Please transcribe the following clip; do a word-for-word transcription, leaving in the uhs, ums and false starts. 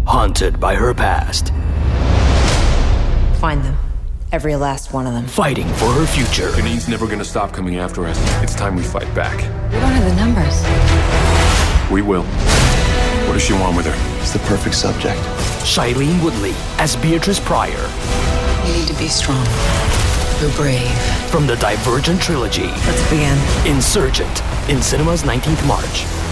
haunted by her past. Find them. Every last one of them. Fighting for her future. Janine's never gonna stop coming after us. It's time we fight back. We don't have the numbers. We will. What does she want with her? It's the perfect subject. Shailene Woodley as Beatrice Pryor. You need to be strong. You're brave. From the Divergent trilogy. Let's begin. Insurgent. In cinemas nineteenth March.